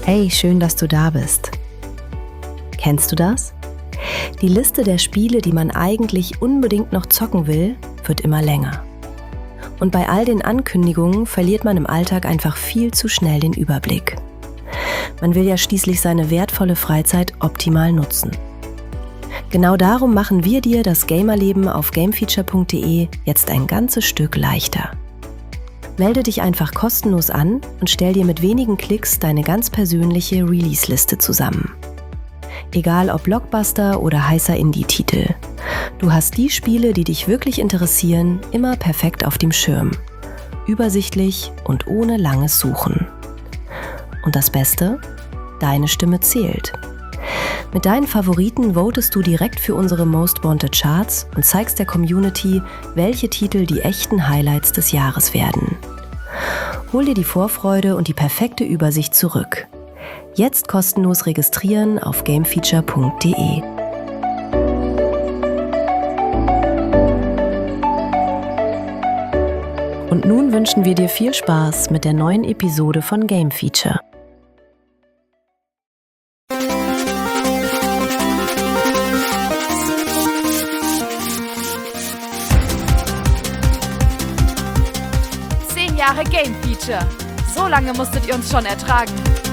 Hey, schön, dass du da bist. Kennst du das? Die Liste der Spiele, die man eigentlich unbedingt noch zocken will, wird immer länger. Und bei all den Ankündigungen verliert man im Alltag einfach viel zu schnell den Überblick. Man will ja schließlich seine wertvolle Freizeit optimal nutzen. Genau darum machen wir dir das Gamerleben auf gamefeature.de jetzt ein ganzes Stück leichter. Melde dich einfach kostenlos an und stell dir mit wenigen Klicks deine ganz persönliche Release-Liste zusammen. Egal ob Blockbuster oder heißer Indie-Titel. Du hast die Spiele, die dich wirklich interessieren, immer perfekt auf dem Schirm. Übersichtlich und ohne langes Suchen. Und das Beste? Deine Stimme zählt. Mit deinen Favoriten votest du direkt für unsere Most Wanted Charts und zeigst der Community, welche Titel die echten Highlights des Jahres werden. Hol dir die Vorfreude und die perfekte Übersicht zurück. Jetzt kostenlos registrieren auf gamefeature.de. Und nun wünschen wir dir viel Spaß mit der neuen Episode von Game Feature. Jahre Game Feature. So lange musstet ihr uns schon ertragen.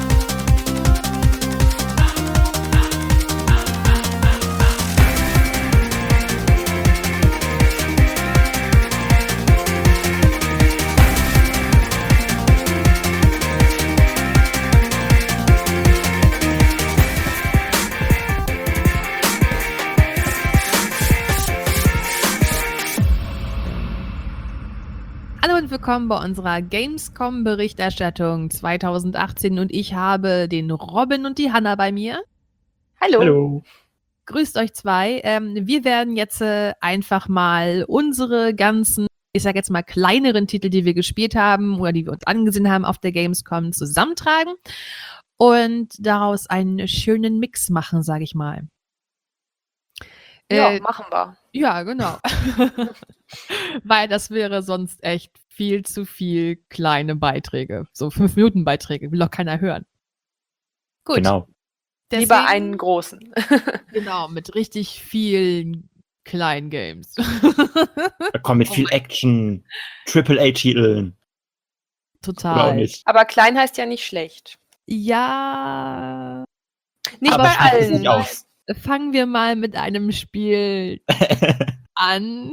Hallo und willkommen bei unserer Gamescom-Berichterstattung 2018 und ich habe den Robin und die Hanna bei mir. Hallo. Hallo. Grüßt euch zwei. Wir werden jetzt einfach mal unsere ganzen, ich sag jetzt mal kleineren Titel, die wir gespielt haben oder die wir uns angesehen haben auf der Gamescom, zusammentragen und daraus einen schönen Mix machen, sage ich mal. Ja, machen wir. Ja, genau. Weil das wäre sonst echt viel zu viel kleine Beiträge. So 5-Minuten-Beiträge, will doch keiner hören. Gut. Genau. Deswegen, Lieber einen großen. Genau, mit richtig vielen kleinen Games. Komm, mit viel Action, AAA-Titeln. Total. Oder auch nicht. Aber klein heißt ja nicht schlecht. Ja. Nicht Aber bei schließt es allen. nicht aus. Fangen wir mal mit einem Spiel an.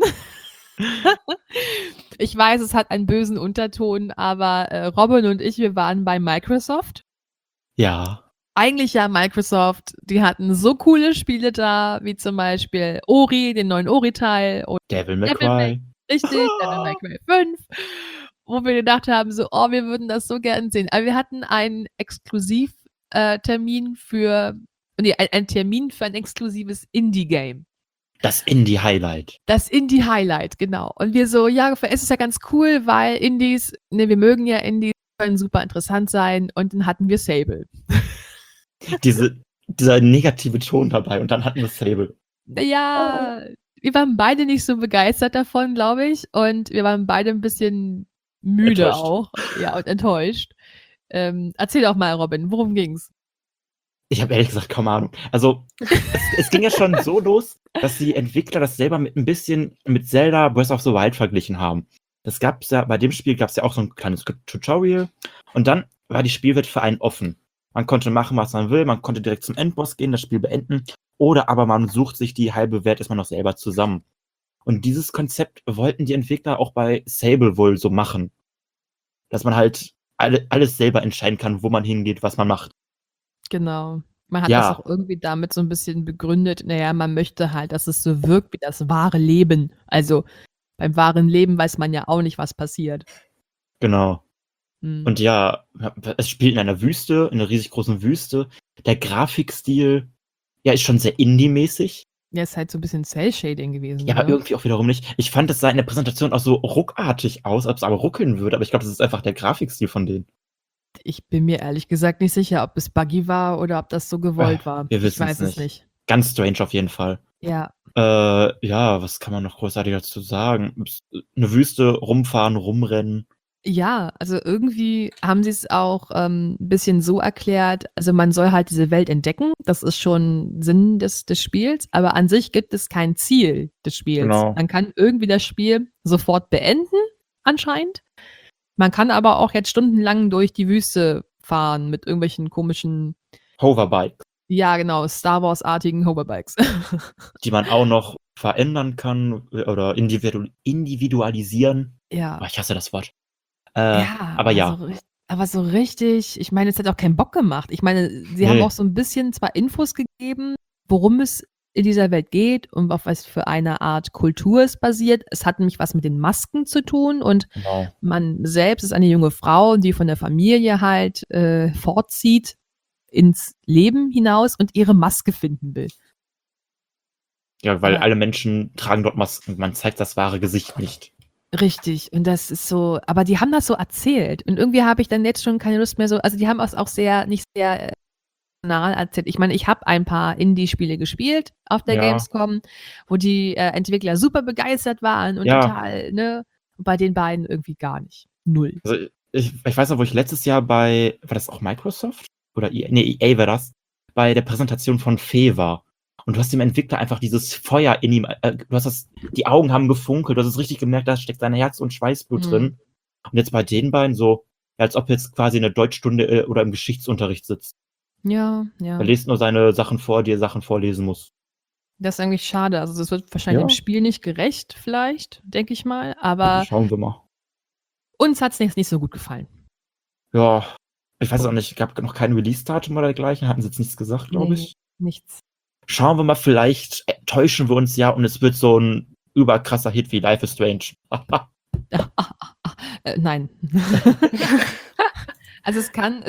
Ich weiß, es hat einen bösen Unterton, aber Robin und ich, wir waren bei Microsoft. Ja. Eigentlich ja Microsoft, die hatten so coole Spiele da, wie zum Beispiel Ori, den neuen Ori-Teil. Und Devil May Cry. Richtig, Devil May Cry 5. Wo wir gedacht haben, so, oh, wir würden das so gern sehen. Aber wir hatten einen Termin für ein exklusives Indie-Game. Das Indie-Highlight. Das Indie-Highlight, genau. Und wir so, ja, es ist ja ganz cool, weil Indies, wir mögen ja Indies, können super interessant sein. Und dann hatten wir Sable. Dieser negative Ton dabei und dann hatten wir Sable. Ja, wir waren beide nicht so begeistert davon, glaube ich. Und wir waren beide ein bisschen müde Enttäuscht. auch. Ja, und enttäuscht. Erzähl doch mal, Robin, worum ging's? Ich habe ehrlich gesagt kaum Ahnung. Also, es ging ja schon so los, dass die Entwickler das selber mit ein bisschen mit Zelda Breath of the Wild verglichen haben. Das gab's ja, bei dem Spiel gab es ja auch so ein kleines Tutorial. Und dann war die Spielwelt für einen offen. Man konnte machen, was man will. Man konnte direkt zum Endboss gehen, das Spiel beenden. Oder aber man sucht sich die halbe Welt erstmal noch selber zusammen. Und dieses Konzept wollten die Entwickler auch bei Sable wohl so machen. Dass man halt alles selber entscheiden kann, wo man hingeht, was man macht. Genau. Man hat Ja. das auch irgendwie damit so ein bisschen begründet. Naja, man möchte halt, dass es so wirkt wie das wahre Leben. Also beim wahren Leben weiß man ja auch nicht, was passiert. Genau. Mhm. Und ja, es spielt in einer Wüste, in einer riesig großen Wüste. Der Grafikstil, ja, ist schon sehr Indie-mäßig. Ja, ist halt so ein bisschen Cell-Shading gewesen. Ja, aber ne? irgendwie auch wiederum nicht. Ich fand, es sah in der Präsentation auch so ruckartig aus, als ob es aber ruckeln würde. Aber ich glaube, das ist einfach der Grafikstil von denen. Ich bin mir ehrlich gesagt nicht sicher, ob es buggy war oder ob das so gewollt war. Wir Ich wissen's weiß es nicht. nicht. Ganz strange auf jeden Fall. Ja. Ja, was kann man noch großartig dazu sagen? Eine Wüste, rumfahren, rumrennen. Ja, also irgendwie haben sie es auch ein bisschen so erklärt, also man soll halt diese Welt entdecken, das ist schon Sinn des Spiels, aber an sich gibt es kein Ziel des Spiels. Genau. Man kann irgendwie das Spiel sofort beenden, anscheinend. Man kann aber auch jetzt stundenlang durch die Wüste fahren mit irgendwelchen komischen, Hoverbike, ja genau, Star Wars-artigen Hoverbikes. die man auch noch verändern kann oder individualisieren. Ja. Oh, ich hasse das Wort. Ja, aber ja. aber so richtig, ich meine, es hat auch keinen Bock gemacht. Ich meine, sie haben Nee. auch so ein bisschen zwar Infos gegeben, worum es in dieser Welt geht und auf was für eine Art Kultur es basiert. Es hat nämlich was mit den Masken zu tun und Genau. man selbst ist eine junge Frau, die von der Familie halt fortzieht ins Leben hinaus und ihre Maske finden will. Ja, weil Ja. alle Menschen tragen dort Masken. Man zeigt das wahre Gesicht nicht. Richtig, und das ist so, aber die haben das so erzählt und irgendwie habe ich dann jetzt schon keine Lust mehr so, also die haben es auch nicht sehr emotional erzählt. Ich meine, ich habe ein paar Indie-Spiele gespielt auf der Ja. Gamescom, wo die Entwickler super begeistert waren und Ja. total, ne, und bei den beiden irgendwie gar nicht. Null. Also ich weiß noch, wo ich letztes Jahr war das auch Microsoft? Oder EA? Nee, EA war das, bei der Präsentation von Fe war. Und du hast dem Entwickler einfach dieses Feuer in ihm, die Augen haben gefunkelt, du hast es richtig gemerkt, da steckt sein Herz und Schweißblut drin. Und jetzt bei den beiden so, als ob jetzt quasi in der Deutschstunde oder im Geschichtsunterricht sitzt. Ja, ja. Er liest nur seine Sachen vor, die er Sachen vorlesen muss. Das ist eigentlich schade. Also das wird wahrscheinlich Ja. im Spiel nicht gerecht, vielleicht, denke ich mal. Aber Schauen wir mal. uns hat es nicht so gut gefallen. Ja, ich weiß es auch nicht, gab noch kein Release-Datum oder dergleichen, hatten sie jetzt nichts gesagt, glaube ich. Nichts. Schauen wir mal, vielleicht täuschen wir uns ja und es wird so ein überkrasser Hit wie Life is Strange. Nein. Also es kann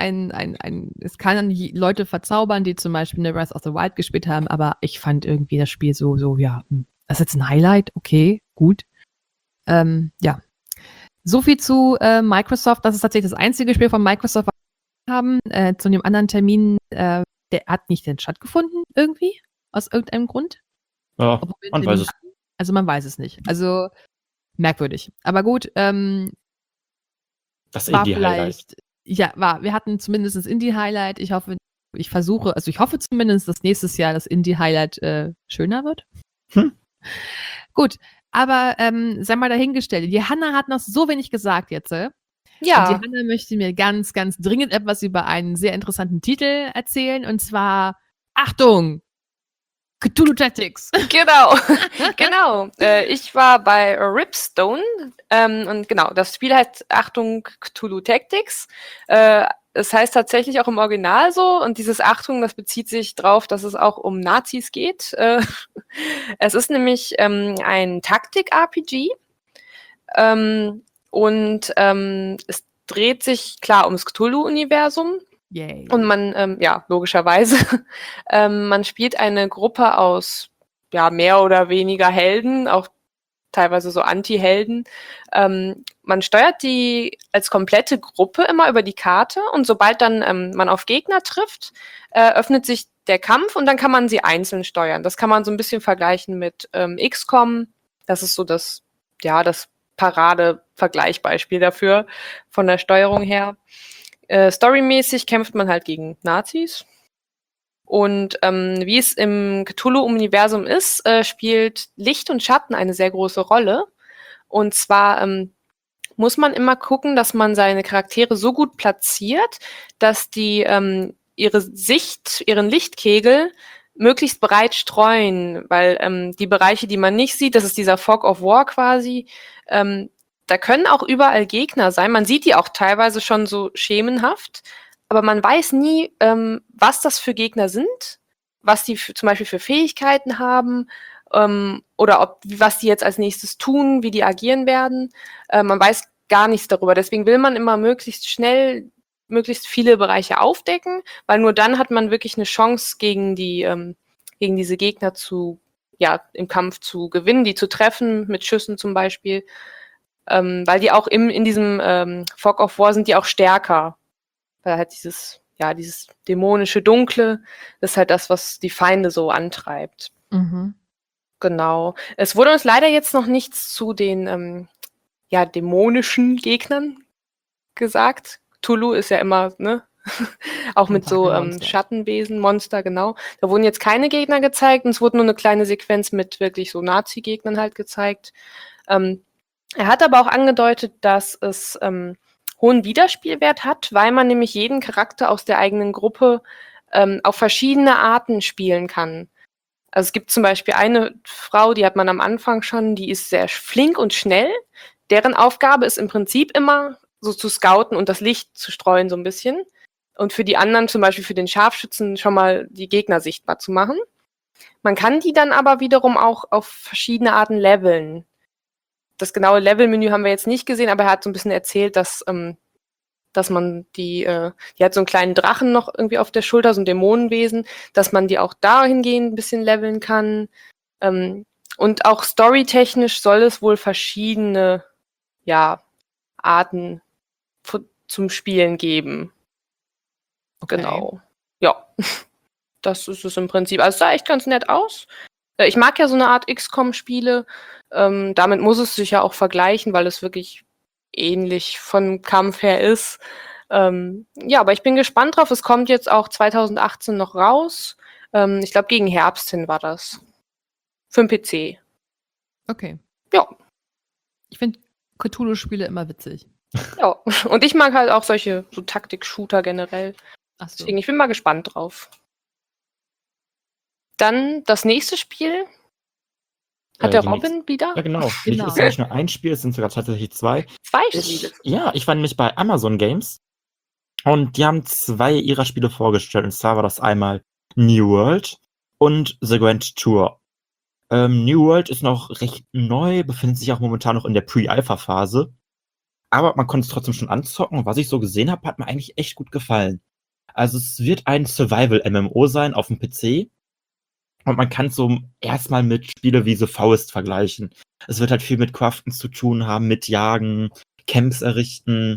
Leute verzaubern, die zum Beispiel eine Breath of the Wild gespielt haben, aber ich fand irgendwie das Spiel so, ja, das ist jetzt ein Highlight, okay, gut. Ja. So viel zu Microsoft, das ist tatsächlich das einzige Spiel von Microsoft, was wir haben. Zu dem anderen Termin, der hat nicht stattgefunden, irgendwie, aus irgendeinem Grund. Ja, Obwohl wir einen man Termin weiß es. hatten. Also man weiß es nicht. Also merkwürdig. Aber gut, Das war Indie-Highlight. vielleicht, wir hatten zumindest das Indie-Highlight. Ich hoffe zumindest, dass nächstes Jahr das Indie-Highlight schöner wird. Gut, aber sei mal dahingestellt. Die Hanna hat noch so wenig gesagt jetzt. Und die Hanna möchte mir ganz, ganz dringend etwas über einen sehr interessanten Titel erzählen. Und zwar, Achtung, Cthulhu Tactics. Genau. Ich war bei Ripstone und genau, das Spiel heißt, Achtung, Cthulhu Tactics. Es heißt tatsächlich auch im Original so und dieses Achtung, das bezieht sich drauf, dass es auch um Nazis geht. Es ist nämlich ein Taktik-RPG und es dreht sich klar ums Cthulhu-Universum. Yay. Und man, logischerweise, man spielt eine Gruppe aus, mehr oder weniger Helden, auch teilweise so Anti-Helden. Man steuert die als komplette Gruppe immer über die Karte und sobald dann man auf Gegner trifft, öffnet sich der Kampf und dann kann man sie einzeln steuern. Das kann man so ein bisschen vergleichen mit XCOM. Das ist so das Parade-Vergleichbeispiel dafür von der Steuerung her. Storymäßig kämpft man halt gegen Nazis. Und wie es im Cthulhu-Universum ist, spielt Licht und Schatten eine sehr große Rolle. Und zwar muss man immer gucken, dass man seine Charaktere so gut platziert, dass die ihren Lichtkegel möglichst breit streuen, weil die Bereiche, die man nicht sieht, das ist dieser Fog of War quasi, da können auch überall Gegner sein. Man sieht die auch teilweise schon so schemenhaft, aber man weiß nie, was das für Gegner sind, was die zum Beispiel für Fähigkeiten haben oder was die jetzt als nächstes tun, wie die agieren werden. Man weiß gar nichts darüber. Deswegen will man immer möglichst schnell möglichst viele Bereiche aufdecken, weil nur dann hat man wirklich eine Chance, gegen diese Gegner im Kampf zu gewinnen, die zu treffen, mit Schüssen zum Beispiel. Weil die auch in diesem Fog of War sind die auch stärker. Weil halt dieses dämonische Dunkle, das ist halt das, was die Feinde so antreibt. Mhm. Genau. Es wurde uns leider jetzt noch nichts zu den dämonischen Gegnern gesagt. Cthulhu ist ja immer, ne? Auch mit so Tentakelmonster. Schattenwesen, Monster, genau. Da wurden jetzt keine Gegner gezeigt und es wurde nur eine kleine Sequenz mit wirklich so Nazi-Gegnern halt gezeigt. Er hat aber auch angedeutet, dass es hohen Wiederspielwert hat, weil man nämlich jeden Charakter aus der eigenen Gruppe auf verschiedene Arten spielen kann. Also es gibt zum Beispiel eine Frau, die hat man am Anfang schon, die ist sehr flink und schnell. Deren Aufgabe ist im Prinzip immer so zu scouten und das Licht zu streuen so ein bisschen. Und für die anderen, zum Beispiel für den Scharfschützen, schon mal die Gegner sichtbar zu machen. Man kann die dann aber wiederum auch auf verschiedene Arten leveln. Das genaue Levelmenü haben wir jetzt nicht gesehen, aber er hat so ein bisschen erzählt, dass man die hat so einen kleinen Drachen noch irgendwie auf der Schulter, so ein Dämonenwesen, dass man die auch dahingehend ein bisschen leveln kann. Und auch storytechnisch soll es wohl verschiedene Arten zum Spielen geben. Okay. Genau. Ja, das ist es im Prinzip. Also es sah echt ganz nett aus. Ich mag ja so eine Art XCOM-Spiele. Damit muss es sich ja auch vergleichen, weil es wirklich ähnlich vom Kampf her ist. Aber ich bin gespannt drauf. Es kommt jetzt auch 2018 noch raus. Ich glaube, gegen Herbst hin war das. Für den PC. Okay. Ja. Ich finde Cthulhu-Spiele immer witzig. Ja. Und ich mag halt auch solche so Taktik-Shooter generell. Achso. Deswegen, ich bin mal gespannt drauf. Dann das nächste Spiel. Hat der die Robin wieder? Ja, genau. Genau. Es ist nicht nur ein Spiel, es sind sogar tatsächlich zwei. 2 Spiele. Ich war nämlich bei Amazon Games und die haben 2 ihrer Spiele vorgestellt. Und zwar war das einmal New World und The Grand Tour. New World ist noch recht neu, befindet sich auch momentan noch in der Pre-Alpha-Phase. Aber man konnte es trotzdem schon anzocken. Und was ich so gesehen habe, hat mir eigentlich echt gut gefallen. Also es wird ein Survival-MMO sein auf dem PC. Und man kann es so erstmal mit Spiele wie The Forest vergleichen. Es wird halt viel mit Craften zu tun haben, mit Jagen, Camps errichten.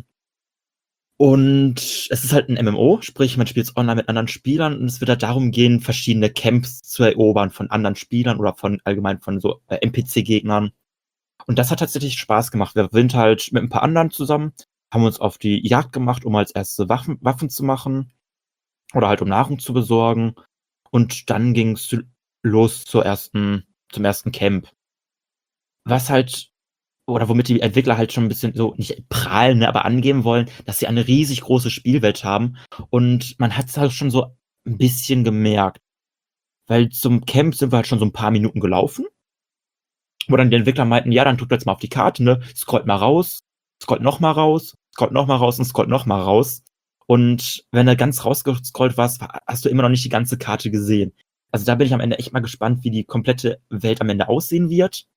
Und es ist halt ein MMO, sprich man spielt es online mit anderen Spielern und es wird halt darum gehen, verschiedene Camps zu erobern von anderen Spielern oder von allgemein von so NPC-Gegnern. Und das hat tatsächlich Spaß gemacht. Wir sind halt mit ein paar anderen zusammen, haben uns auf die Jagd gemacht, um als erste Waffen zu machen oder halt um Nahrung zu besorgen. Und dann ging es los zum ersten Camp. Was halt, oder womit die Entwickler halt schon ein bisschen so, nicht prahlen, ne, aber angeben wollen, dass sie eine riesig große Spielwelt haben. Und man hat es halt schon so ein bisschen gemerkt. Weil zum Camp sind wir halt schon so ein paar Minuten gelaufen. Wo dann die Entwickler meinten, ja, dann tut jetzt mal auf die Karte, ne, scrollt mal raus, scrollt noch mal raus, scrollt noch mal raus und scrollt noch mal raus. Und wenn du ganz rausgescrollt warst, hast du immer noch nicht die ganze Karte gesehen. Also da bin ich am Ende echt mal gespannt, wie die komplette Welt am Ende aussehen wird.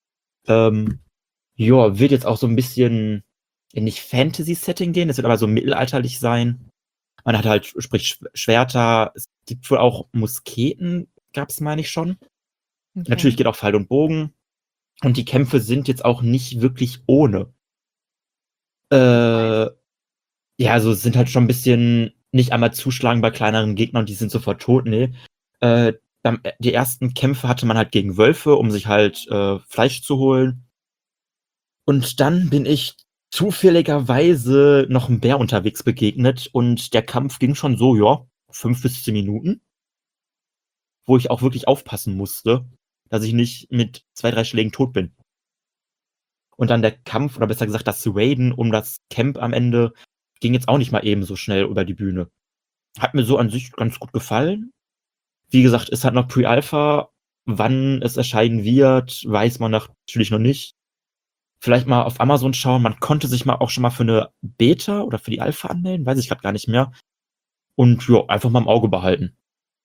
Wird jetzt auch so ein bisschen in nicht Fantasy-Setting gehen, es wird aber so mittelalterlich sein. Man hat halt, sprich, Schwerter, es gibt wohl auch Musketen, gab's, meine ich schon. Okay. Natürlich geht auch Pfeil und Bogen. Und die Kämpfe sind jetzt auch nicht wirklich ohne. Also es sind halt schon ein bisschen nicht einmal zuschlagen bei kleineren Gegnern und die sind sofort tot, nee. Die ersten Kämpfe hatte man halt gegen Wölfe, um sich halt Fleisch zu holen. Und dann bin ich zufälligerweise noch einem Bär unterwegs begegnet und der Kampf ging schon so, 5 bis 10 Minuten. Wo ich auch wirklich aufpassen musste, dass ich nicht mit 2, 3 Schlägen tot bin. Und dann der Kampf, oder besser gesagt das Raiden um das Camp am Ende, ging jetzt auch nicht mal eben so schnell über die Bühne. Hat mir so an sich ganz gut gefallen. Wie gesagt, ist halt noch Pre-Alpha. Wann es erscheinen wird, weiß man natürlich noch nicht. Vielleicht mal auf Amazon schauen. Man konnte sich mal auch schon mal für eine Beta oder für die Alpha anmelden, weiß ich gerade gar nicht mehr. Und einfach mal im Auge behalten.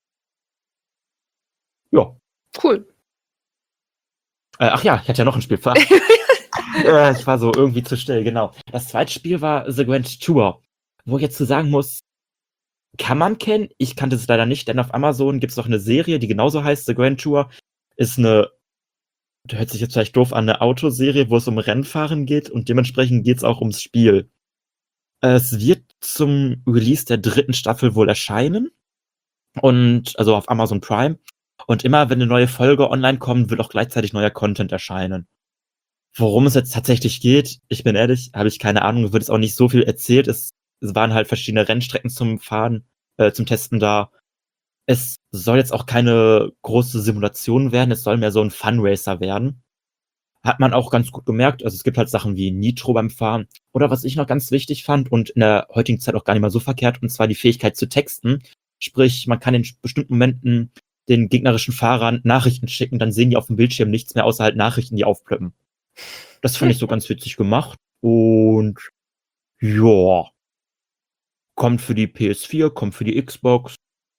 Ja. Cool. Ich hatte ja noch ein Spiel. Ich war so irgendwie zu still, genau. Das zweite Spiel war The Grand Tour. Wo ich jetzt zu sagen muss, kann man kennen. Ich kannte es leider nicht, denn auf Amazon gibt es noch eine Serie, die genauso heißt, The Grand Tour. Ist hört sich jetzt vielleicht doof an, eine Autoserie, wo es um Rennfahren geht und dementsprechend geht es auch ums Spiel. Es wird zum Release der 3. Staffel wohl erscheinen. Und, also auf Amazon Prime. Und immer, wenn eine neue Folge online kommt, wird auch gleichzeitig neuer Content erscheinen. Worum es jetzt tatsächlich geht, ich bin ehrlich, habe ich keine Ahnung, es wird jetzt auch nicht so viel erzählt. Es waren halt verschiedene Rennstrecken zum Fahren, zum Testen da. Es soll jetzt auch keine große Simulation werden, es soll mehr so ein Funracer werden. Hat man auch ganz gut gemerkt, also es gibt halt Sachen wie Nitro beim Fahren. Oder was ich noch ganz wichtig fand und in der heutigen Zeit auch gar nicht mal so verkehrt, und zwar die Fähigkeit zu texten. Sprich, man kann in bestimmten Momenten den gegnerischen Fahrern Nachrichten schicken, dann sehen die auf dem Bildschirm nichts mehr, außer halt Nachrichten, die aufplöppen. Das fand ich so ganz witzig gemacht. Und ja, kommt für die PS4, kommt für die Xbox.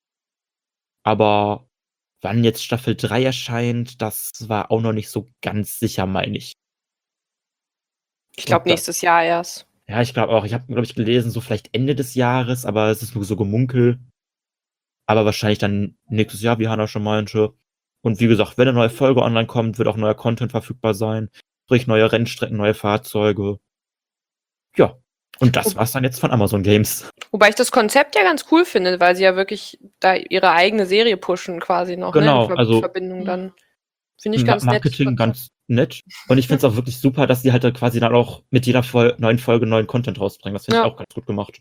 Aber wann jetzt Staffel 3 erscheint, das war auch noch nicht so ganz sicher, meine ich. Ich glaube, nächstes Jahr erst. Ja, ich glaube auch. Ich habe, glaube ich, gelesen, so vielleicht Ende des Jahres, aber es ist nur so Gemunkel. Aber wahrscheinlich dann nächstes Jahr, wie Hannah schon meinte. Und wie gesagt, wenn eine neue Folge online kommt, wird auch neuer Content verfügbar sein. Sprich, neue Rennstrecken, neue Fahrzeuge. Ja. Und das war's dann jetzt von Amazon Games. Wobei ich das Konzept ja ganz cool finde, weil sie ja wirklich da ihre eigene Serie pushen quasi noch, Genau, ne? In also Verbindung dann. Finde ich ganz Marketing nett. ganz nett. Und ich finde es auch wirklich super, dass die halt da quasi dann auch mit jeder neuen Folge neuen Content rausbringen. Das finde ich Ja. auch ganz gut gemacht.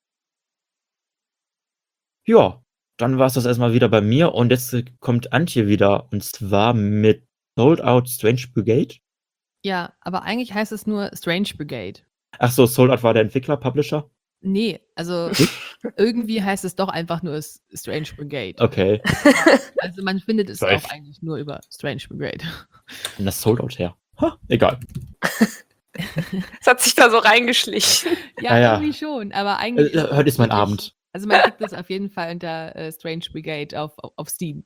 Ja, dann war es das erstmal wieder bei mir und jetzt kommt Antje wieder und zwar mit Sold Out Strange Brigade. Ja, aber eigentlich heißt es nur Strange Brigade. Ach so, Sold Out war der Entwickler, Publisher? Nee, also irgendwie heißt es doch einfach nur Strange Brigade. Okay, Also man findet es Safe. auch eigentlich nur über Strange Brigade. und das Sold Out her. Ha, egal. Es hat sich da so reingeschlichen. Ja, Ja. irgendwie schon, aber eigentlich. Heute ist mein wirklich- Abend. Also man kriegt das auf jeden Fall unter Strange Brigade auf Steam.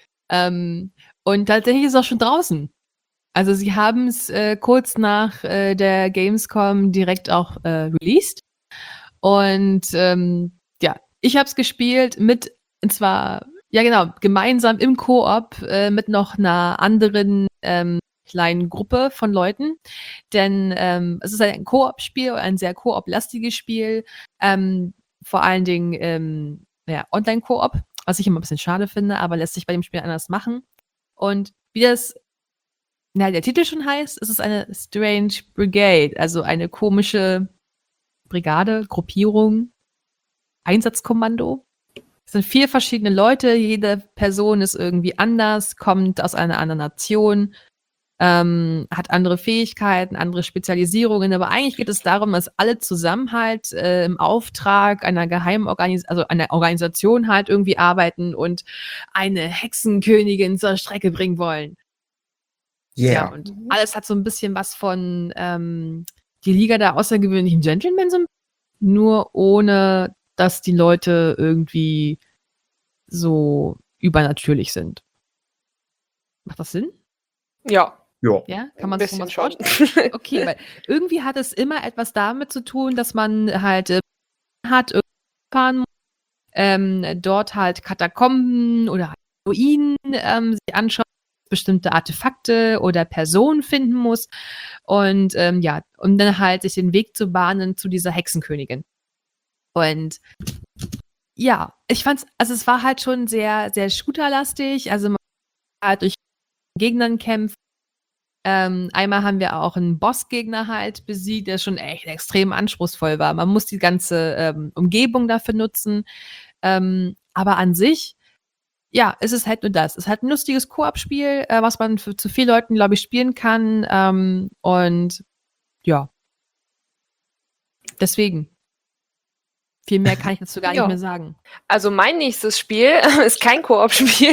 Und tatsächlich ist es auch schon draußen. Also sie haben es kurz nach der Gamescom direkt auch released. Und ja, ich habe es gespielt und zwar, ja genau, gemeinsam im Koop mit noch einer anderen kleinen Gruppe von Leuten. Denn es ist ein Koop-Spiel, ein sehr Koop-lastiges Spiel. Vor allen Dingen ja, Online-Koop, was ich immer ein bisschen schade finde, aber lässt sich bei dem Spiel anders machen. Und wie das der Titel schon heißt, ist es eine Strange Brigade, also eine komische Brigade, Gruppierung, Einsatzkommando. Es sind 4 verschiedene Leute, jede Person ist irgendwie anders, kommt aus einer anderen Nation, hat andere Fähigkeiten, andere Spezialisierungen, aber eigentlich geht es darum, dass alle zusammen halt im Auftrag einer geheimen einer Organisation halt irgendwie arbeiten und eine Hexenkönigin zur Strecke bringen wollen. Ja, und alles hat so ein bisschen was von die Liga der außergewöhnlichen Gentlemen, nur ohne, dass die Leute irgendwie so übernatürlich sind. Macht das Sinn? Ja, Ja. Ja, kann man ein sich so bisschen was schon. vorstellen? Okay, weil irgendwie hat es immer etwas damit zu tun, dass man halt fahren muss, dort halt Katakomben oder Ruinen sich anschauen, bestimmte Artefakte oder Personen finden muss und ja, um dann halt sich den Weg zu bahnen zu dieser Hexenkönigin. Und ja, ich fand's, also es war halt schon sehr, sehr shooterlastig, also man halt durch Gegnern kämpft. Einmal haben wir auch einen Bossgegner halt besiegt, der schon echt extrem anspruchsvoll war. Man muss die ganze Umgebung dafür nutzen. Aber an sich, ja, es ist halt nur das. Es ist halt ein lustiges Koop-Spiel, was man zu 4 Leuten, glaube ich, spielen kann. Und ja. Deswegen. Viel mehr kann ich dazu gar Ja. nicht mehr sagen. Also mein nächstes Spiel ist kein Koop-Spiel.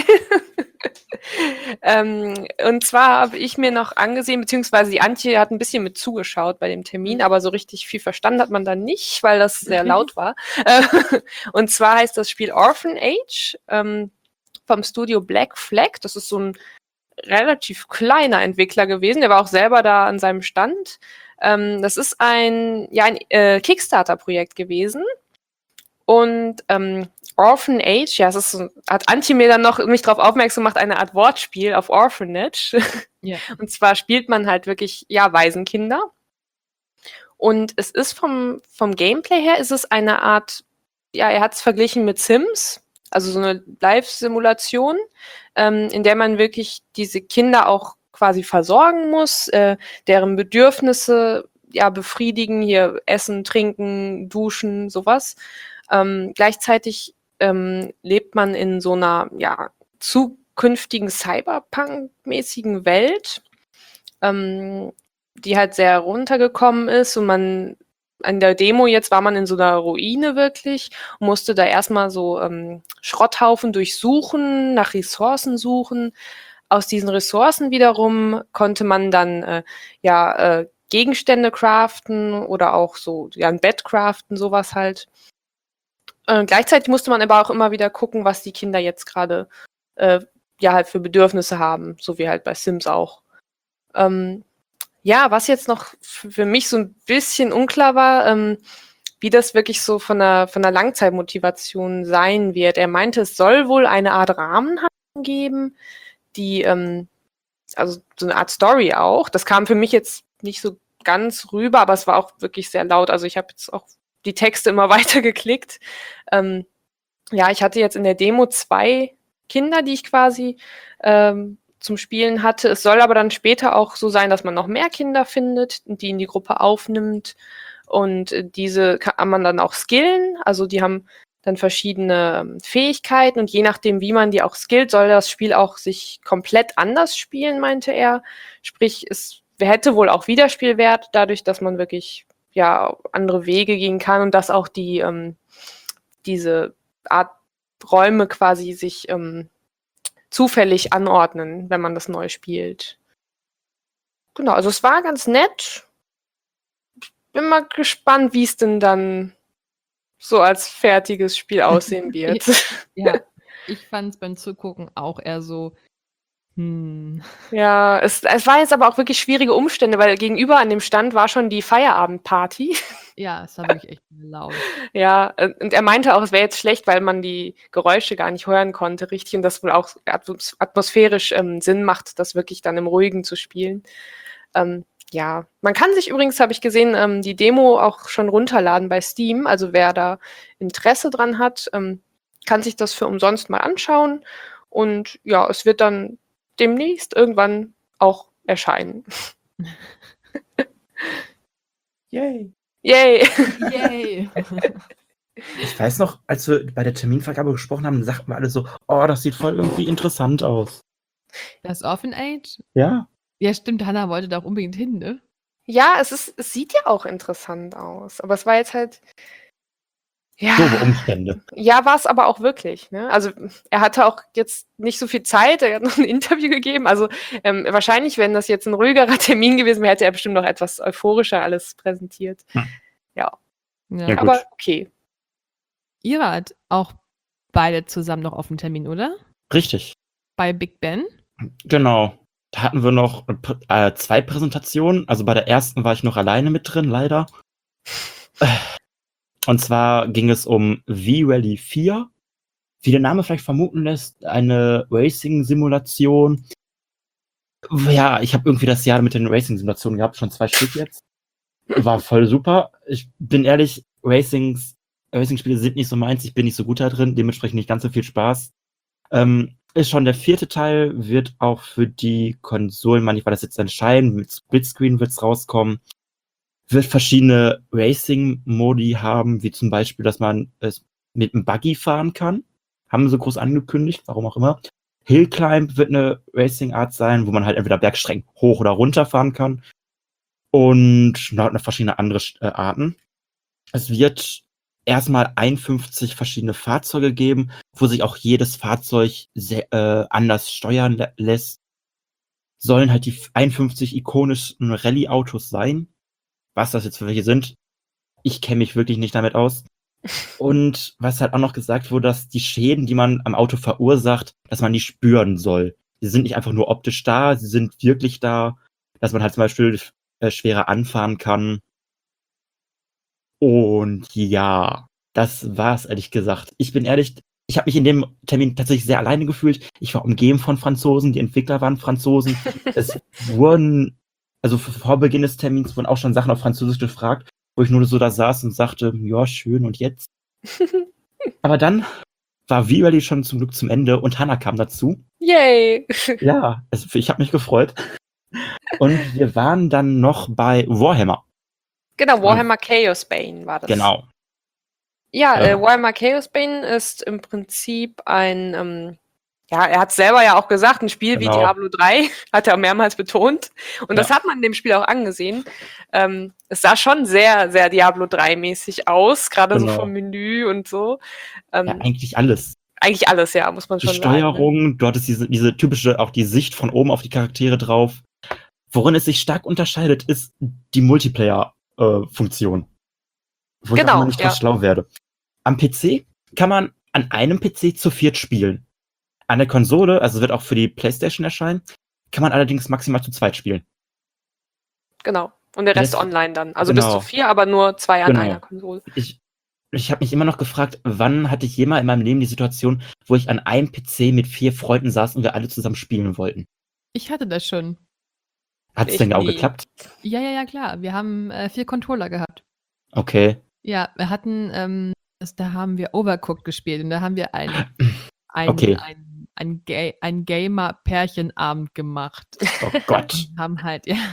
Und zwar habe ich mir noch angesehen, beziehungsweise die Antje hat ein bisschen mit zugeschaut bei dem Termin, aber so richtig viel verstanden hat man dann nicht, weil das sehr laut war. Und zwar heißt das Spiel Orphan Age vom Studio Black Flag. Das ist so ein relativ kleiner Entwickler gewesen. Der war auch selber da an seinem Stand. Das ist ein Kickstarter-Projekt gewesen. Und Orphan Age, ja, hat Antje mir dann noch mich darauf aufmerksam gemacht, eine Art Wortspiel auf Orphanage. Ja. Und zwar spielt man halt wirklich, ja, Waisenkinder. Und es ist vom Gameplay her, ist es eine Art, ja, er hat es verglichen mit Sims, also so eine Live-Simulation, in der man wirklich diese Kinder auch quasi versorgen muss, deren Bedürfnisse befriedigen, hier Essen, Trinken, Duschen, sowas. Gleichzeitig lebt man in so einer zukünftigen Cyberpunk-mäßigen Welt, die halt sehr runtergekommen ist, und man an der Demo jetzt war man in so einer Ruine wirklich und musste da erstmal so Schrotthaufen durchsuchen, nach Ressourcen suchen. Aus diesen Ressourcen wiederum konnte man dann Gegenstände craften oder auch so ein Bett craften, sowas halt. Gleichzeitig musste man aber auch immer wieder gucken, was die Kinder jetzt gerade halt für Bedürfnisse haben, so wie halt bei Sims auch. Was jetzt noch für mich so ein bisschen unklar war, wie das wirklich so von der Langzeitmotivation sein wird. Er meinte, es soll wohl eine Art Rahmenhandlung geben, die, also so eine Art Story auch. Das kam für mich jetzt nicht so ganz rüber, aber es war auch wirklich sehr laut. Also ich habe jetzt auch die Texte immer weiter geklickt. Ich hatte jetzt in der Demo 2 Kinder, die ich quasi zum Spielen hatte. Es soll aber dann später auch so sein, dass man noch mehr Kinder findet, die in die Gruppe aufnimmt. Und diese kann man dann auch skillen. Also die haben dann verschiedene Fähigkeiten. Und je nachdem, wie man die auch skillt, soll das Spiel auch sich komplett anders spielen, meinte er. Sprich, es hätte wohl auch Wiederspielwert, dadurch, dass man wirklich andere Wege gehen kann und dass auch die diese Art Räume quasi sich zufällig anordnen, wenn man das neu spielt. Genau, also es war ganz nett. Bin mal gespannt, wie es denn dann so als fertiges Spiel aussehen wird. Ja, ich fand es beim Zugucken auch eher so, Ja, es war jetzt aber auch wirklich schwierige Umstände, weil gegenüber an dem Stand war schon die Feierabendparty. Ja, es war wirklich echt laut. Ja, und er meinte auch, es wäre jetzt schlecht, weil man die Geräusche gar nicht hören konnte, richtig, und das wohl auch atmosphärisch Sinn macht, das wirklich dann im Ruhigen zu spielen. Man kann sich übrigens, habe ich gesehen, die Demo auch schon runterladen bei Steam, also wer da Interesse dran hat, kann sich das für umsonst mal anschauen, und es wird dann demnächst irgendwann auch erscheinen. Yay. Yay! Yay! Ich weiß noch, als wir bei der Terminvergabe gesprochen haben, sagten wir alle so, oh, das sieht voll irgendwie interessant aus. Das Orphan Age? Ja. Ja, stimmt, Hannah wollte da auch unbedingt hin, ne? Ja, es sieht ja auch interessant aus, aber es war jetzt halt Doofe Umstände. Ja, war es aber auch wirklich, ne? Also er hatte auch jetzt nicht so viel Zeit, er hat noch ein Interview gegeben, also wahrscheinlich, wenn das jetzt ein ruhigerer Termin gewesen wäre, hätte er bestimmt noch etwas euphorischer alles präsentiert. Ja, Ja, aber gut. okay. Ihr wart auch beide zusammen noch auf dem Termin, oder? Richtig. Bei Big Ben? Genau. Da hatten wir noch 2 Präsentationen. Also bei der ersten war ich noch alleine mit drin, leider. Und zwar ging es um V-Rally 4. Wie der Name vielleicht vermuten lässt, eine Racing-Simulation. Ja, ich habe irgendwie das Jahr mit den Racing-Simulationen gehabt, schon 2 Stück jetzt. War voll super. Ich bin ehrlich, Racing-Spiele sind nicht so meins, ich bin nicht so gut da drin, dementsprechend nicht ganz so viel Spaß. Ist schon der 4. Teil, wird auch für die Konsolen, manchmal das jetzt entscheiden, mit Splitscreen wird's rauskommen. Wird verschiedene Racing-Modi haben, wie zum Beispiel, dass man es mit einem Buggy fahren kann. Haben sie groß angekündigt, warum auch immer. Hillclimb wird eine Racing-Art sein, wo man halt entweder Bergstrecken hoch oder runter fahren kann. Und noch verschiedene andere Arten. Es wird erstmal 51 verschiedene Fahrzeuge geben, wo sich auch jedes Fahrzeug anders steuern lässt. Sollen halt die 51 ikonischen Rallye-Autos sein. Was das jetzt für welche sind, ich kenne mich wirklich nicht damit aus. Und was halt auch noch gesagt wurde, dass die Schäden, die man am Auto verursacht, dass man die spüren soll. Sie sind nicht einfach nur optisch da, sie sind wirklich da, dass man halt zum Beispiel schwerer anfahren kann. Und ja, das war's ehrlich gesagt. Ich bin ehrlich, ich habe mich in dem Termin tatsächlich sehr alleine gefühlt. Ich war umgeben von Franzosen, die Entwickler waren Franzosen. Es wurden, also vor Beginn des Termins wurden auch schon Sachen auf Französisch gefragt, wo ich nur so da saß und sagte, ja, schön, und jetzt? Aber dann war V-Rally schon zum Glück zum Ende und Hannah kam dazu. Yay! Ja, ich habe mich gefreut. Und wir waren dann noch bei Warhammer. Genau, Warhammer Chaos Bane war das. Genau. Ja, Warhammer Chaos Bane ist im Prinzip ein, er hat selber ja auch gesagt, ein Spiel wie Genau. Diablo 3, hat er mehrmals betont. Und das hat man in dem Spiel auch angesehen. Es sah schon sehr, sehr Diablo 3-mäßig aus, gerade so vom Menü und so. Ja, eigentlich alles. Eigentlich alles, ja, muss man Die schon sagen. Ne? Steuerung, du hattest diese typische, auch die Sicht von oben auf die Charaktere drauf. Worin es sich stark unterscheidet, ist die Multiplayer-Funktion. Wo ich auch immer nicht draus schlau werde. Am PC kann man an einem PC zu 4 spielen. An der Konsole, also wird auch für die PlayStation erscheinen, kann man allerdings maximal zu 2 spielen. Genau. Und der Rest online dann. Also bis zu 4, aber nur 2 an einer Konsole. Ich habe mich immer noch gefragt, wann hatte ich jemals in meinem Leben die Situation, wo ich an einem PC mit 4 Freunden saß und wir alle zusammen spielen wollten. Ich hatte das schon. Hat es denn auch geklappt? Ja, klar. Wir haben 4 Controller gehabt. Okay. Ja, wir hatten, da haben wir Overcooked gespielt und da haben wir ein Gamer-Pärchenabend gemacht. Oh Gott. Und haben halt, ja.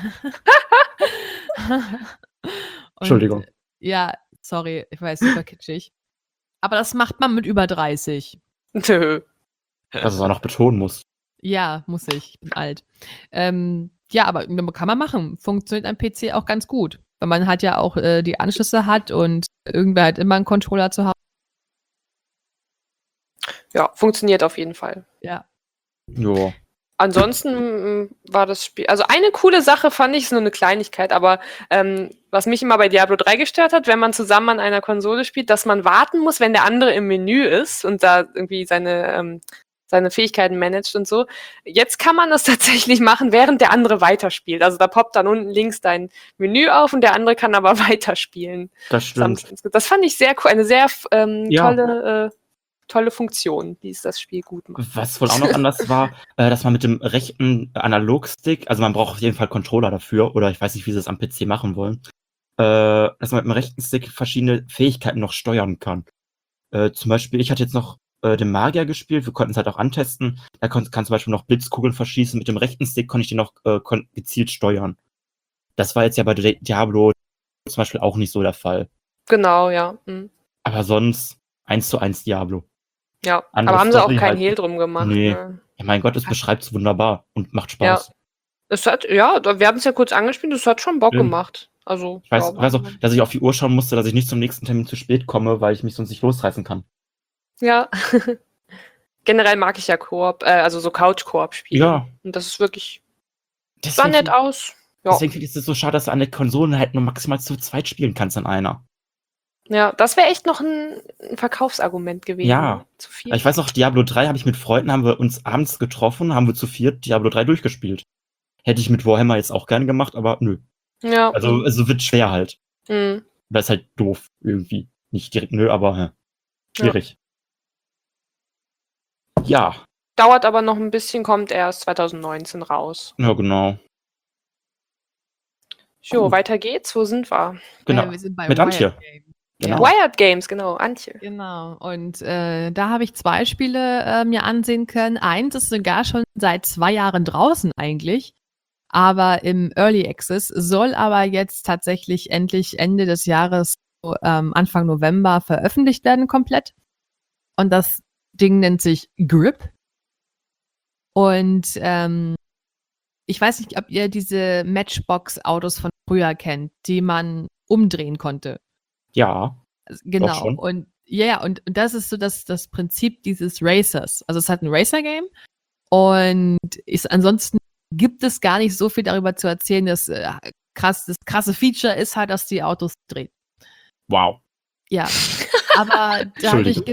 Entschuldigung. Ja, sorry, ich weiß, super kitschig. Aber das macht man mit über 30. Nö. Was es auch noch betonen muss. Ja, muss ich. Ich bin alt. Ja, aber kann man machen. Funktioniert am PC auch ganz gut. Weil man halt ja auch die Anschlüsse hat und irgendwer hat immer einen Controller zu Hause. Ja, funktioniert auf jeden Fall. Ja. Jo. Ansonsten war das Spiel, also eine coole Sache fand ich, ist nur eine Kleinigkeit, aber was mich immer bei Diablo 3 gestört hat, wenn man zusammen an einer Konsole spielt, dass man warten muss, wenn der andere im Menü ist und da irgendwie seine Fähigkeiten managt und so. Jetzt kann man das tatsächlich machen, während der andere weiterspielt. Also da poppt dann unten links dein Menü auf und der andere kann aber weiterspielen. Das stimmt. Das fand ich sehr cool, eine sehr tolle Funktion, die es das Spiel gut macht. Was wohl auch noch anders war, dass man mit dem rechten Analogstick, also man braucht auf jeden Fall Controller dafür, oder ich weiß nicht, wie sie es am PC machen wollen, dass man mit dem rechten Stick verschiedene Fähigkeiten noch steuern kann. Zum Beispiel, ich hatte jetzt noch den Magier gespielt, wir konnten es halt auch antesten, da kann zum Beispiel noch Blitzkugeln verschießen, mit dem rechten Stick konnte ich den noch gezielt steuern. Das war jetzt ja bei Diablo zum Beispiel auch nicht so der Fall. Genau, ja. Mhm. Aber sonst 1:1 Diablo. Ja, Andere aber haben sie auch Story keinen halt. Hehl drum gemacht. Nee. Ne? Ja, mein Gott, es beschreibt es wunderbar und macht Spaß. Ja, wir haben es ja kurz angespielt, es hat schon Bock gemacht. Also, ich weiß auch, dass ich auf die Uhr schauen musste, dass ich nicht zum nächsten Termin zu spät komme, weil ich mich sonst nicht losreißen kann. Ja. Generell mag ich ja Koop, also so Couch-Koop-Spiele. Ja. Und das ist wirklich, sah nett aus. Ja. Deswegen finde ich es so schade, dass du an der Konsole halt nur maximal zu 2 spielen kannst an einer. Ja, das wäre echt noch ein Verkaufsargument gewesen. Ja. Zu viel. Ich weiß auch, Diablo 3 habe ich mit Freunden, haben wir uns abends getroffen, haben wir zu 4 Diablo 3 durchgespielt. Hätte ich mit Warhammer jetzt auch gerne gemacht, aber nö. Ja. Also wird schwer halt. Mhm. Das ist halt doof irgendwie. Nicht direkt nö, aber schwierig. Ja. Dauert aber noch ein bisschen, kommt erst 2019 raus. Ja, genau. Jo, weiter geht's. Wo sind wir? Wir sind bei mit Antje. Genau. Wired Games, genau, Antje. Genau, und da habe ich 2 Spiele mir ansehen können. Eins ist sogar schon seit 2 Jahren draußen eigentlich, aber im Early Access, soll aber jetzt tatsächlich endlich Ende des Jahres, Anfang November veröffentlicht werden komplett. Und das Ding nennt sich Grip. Und ich weiß nicht, ob ihr diese Matchbox-Autos von früher kennt, die man umdrehen konnte. Ja. Genau. Schon. Und und das ist so das Prinzip dieses Racers. Also es hat ein Racer-Game und ansonsten gibt es gar nicht so viel darüber zu erzählen. Das krasse Feature ist halt, dass die Autos drehen. Wow. Ja. Aber dadurch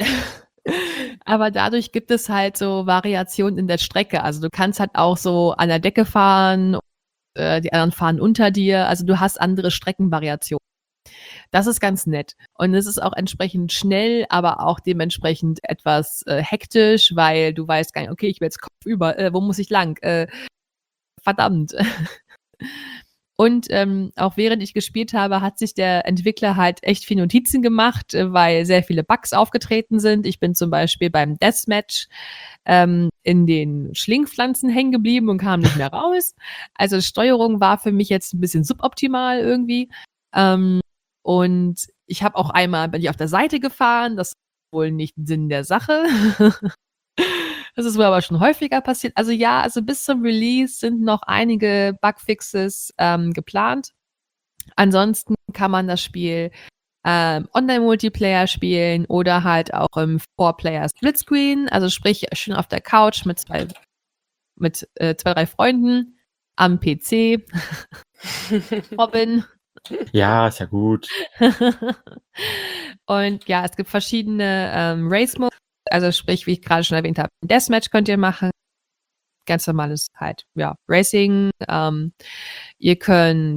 gibt es halt so Variationen in der Strecke. Also du kannst halt auch so an der Decke fahren, die anderen fahren unter dir. Also du hast andere Streckenvariationen. Das ist ganz nett. Und es ist auch entsprechend schnell, aber auch dementsprechend etwas hektisch, weil du weißt gar nicht, okay, ich will jetzt kopfüber, wo muss ich lang? Verdammt. Und auch während ich gespielt habe, hat sich der Entwickler halt echt viel Notizen gemacht, weil sehr viele Bugs aufgetreten sind. Ich bin zum Beispiel beim Deathmatch in den Schlingpflanzen hängen geblieben und kam nicht mehr raus. Also Steuerung war für mich jetzt ein bisschen suboptimal irgendwie. Und ich habe auch einmal, bin ich auf der Seite gefahren, das ist wohl nicht Sinn der Sache. Das ist wohl aber schon häufiger passiert. Also ja, also bis zum Release sind noch einige Bugfixes geplant. Ansonsten kann man das Spiel Online-Multiplayer spielen oder halt auch im 4-Player-Splitscreen, also sprich schön auf der Couch mit zwei, drei Freunden am PC. Robin. Ja, ist ja gut. Und ja, es gibt verschiedene Race-Modes, also sprich, wie ich gerade schon erwähnt habe, Deathmatch könnt ihr machen. Ganz normales halt, ja, Racing. Ihr könnt